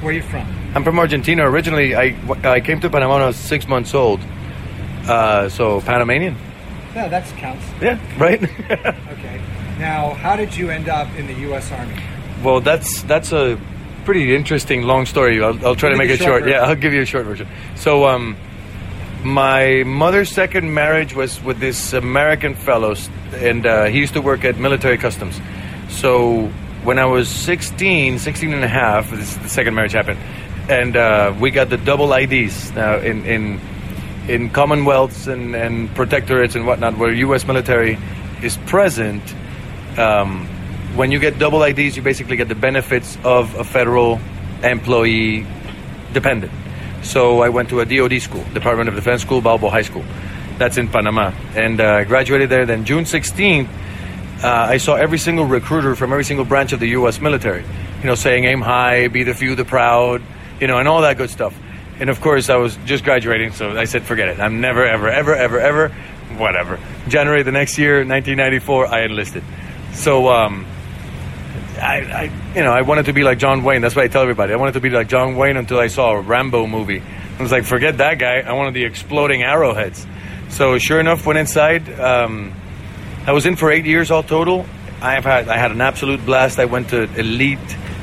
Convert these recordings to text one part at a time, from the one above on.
Where are you from? I'm from Argentina. Originally, I came to Panama when I was 6 months old. So Panamanian. Yeah, that counts. Yeah, right. Okay. Now, how did you end up in the U.S. Army? Well, that's a pretty interesting long story. I'll try to make it short. Yeah, I'll give you a short version. So, my mother's second marriage was with this American fellow, and he used to work at military customs. So when I was 16 and a half, the second marriage happened, and we got the double IDs. Now, in commonwealths and protectorates and whatnot, where U.S. military is present, when you get double IDs, you basically get the benefits of a federal employee dependent. So I went to a DoD school, Department of Defense School, Balboa High School. That's in Panama. And graduated there. Then June 16th, I saw every single recruiter from every single branch of the U.S. military, saying aim high, be the few, the proud, and all that good stuff. And of course, I was just graduating, so I said, forget it. I'm never, ever, whatever. January the next year, 1994, I enlisted. So, I wanted to be like John Wayne. That's what I tell everybody. I wanted to be like John Wayne until I saw a Rambo movie. I was like, forget that guy. I wanted the exploding arrowheads. So sure enough, went inside. I was in for 8 years all total. I had an absolute blast. I went to elite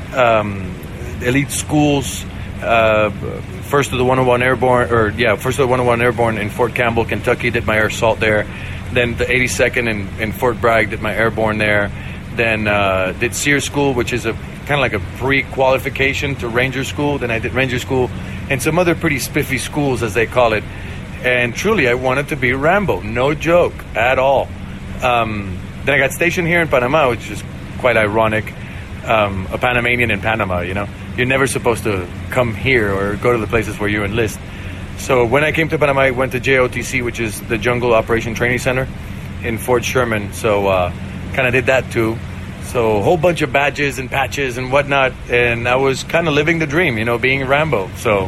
schools. First of the 101 Airborne in Fort Campbell, Kentucky. Did my air assault there. Then the 82nd in Fort Bragg. Did my airborne there. Then did SEER school, which is a kind of like a pre-qualification to Ranger school. Then I did Ranger school and some other pretty spiffy schools, as they call it. And truly, I wanted to be Rambo. No joke at all. Then I got stationed here in Panama, which is quite ironic. A Panamanian in Panama, You're never supposed to come here or go to the places where you enlist. So when I came to Panama, I went to JOTC, which is the Jungle Operation Training Center in Fort Sherman. So kind of did that too. So a whole bunch of badges and patches and whatnot. And I was kind of living the dream, being Rambo. So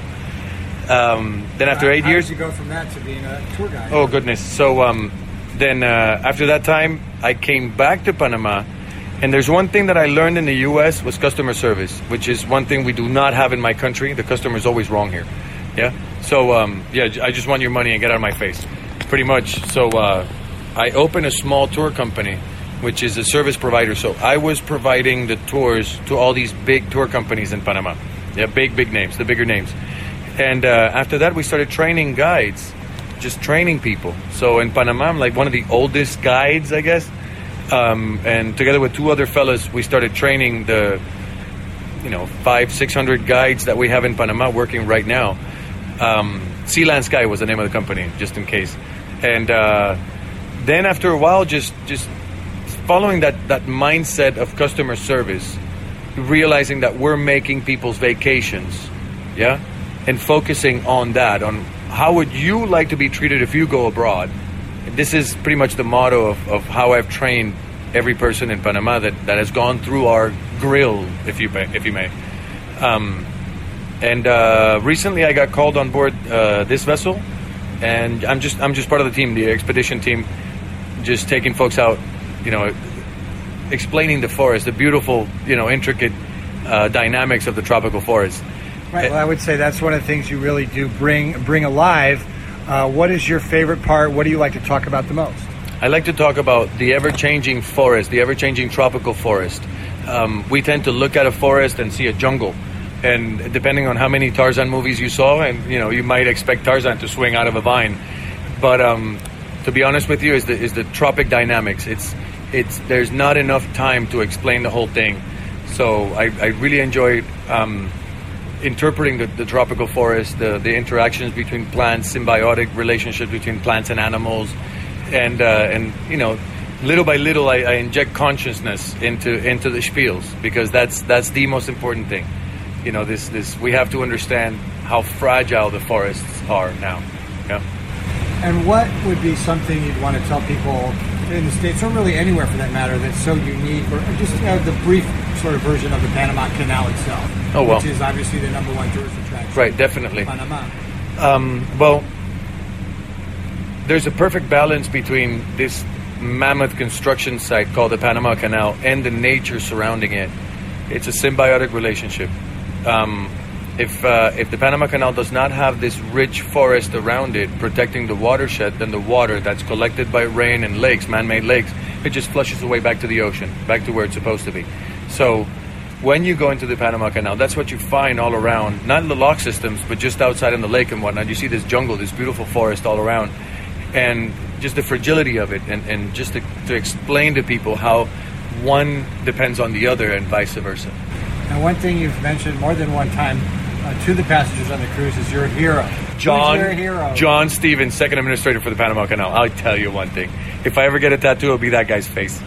then after 8 years... How did you go from that to being a tour guide? Oh, goodness. So then after that time, I came back to Panama. And there's one thing that I learned in the U.S. was customer service, which is one thing we do not have in my country. The customer is always wrong here. Yeah. So, I just want your money and get out of my face. Pretty much. So I opened a small tour company, which is a service provider. So I was providing the tours to all these big tour companies in Panama. Yeah, big names, the bigger names. And after that, we started training guides, just training people. So in Panama, I'm like one of the oldest guides, I guess. And together with two other fellas, we started training the, 500-600 guides that we have in Panama working right now. Sea Land Sky was the name of the company, just in case. And then after a while, just following that mindset of customer service, realizing that we're making people's vacations, yeah, and focusing on that, on how would you like to be treated if you go abroad. This is pretty much the motto of how I've trained every person in Panama that has gone through our grill, if you may. Recently I got called on board this vessel, and I'm just part of the team, the expedition team, just taking folks out, explaining the forest, the beautiful, intricate dynamics of the tropical forest. Right. Well, I would say that's one of the things you really do bring alive. What is your favorite part? What do you like to talk about the most? I like to talk about the ever-changing forest, the ever-changing tropical forest. We tend to look at a forest and see a jungle. And depending on how many Tarzan movies you saw, and you might expect Tarzan to swing out of a vine. But to be honest with you, is the tropic dynamics. It's there's not enough time to explain the whole thing. So I really enjoyed interpreting the tropical forest, the interactions between plants, symbiotic relationships between plants and animals, and little by little I inject consciousness into the spiels, because that's the most important thing. This we have to understand how fragile the forests are now. Yeah. And what would be something you'd want to tell people in the States, or really anywhere for that matter, that's so unique, or just the brief sort of version of the Panama Canal itself, which is obviously the number one tourist attraction. Right, definitely. In Panama. Well, there's a perfect balance between this mammoth construction site called the Panama Canal and the nature surrounding it. It's a symbiotic relationship. If the Panama Canal does not have this rich forest around it protecting the watershed, then the water that's collected by rain and lakes, man-made lakes, it just flushes away back to the ocean, back to where it's supposed to be. So when you go into the Panama Canal, that's what you find all around, not in the lock systems, but just outside in the lake and whatnot. You see this jungle, this beautiful forest all around, and just the fragility of it, and just to explain to people how one depends on the other and vice versa. And one thing you've mentioned more than one time to the passengers on the cruise is you're a hero. John, Who's your hero? John Stevens, second administrator for the Panama Canal. I'll tell you one thing. If I ever get a tattoo, it'll be that guy's face.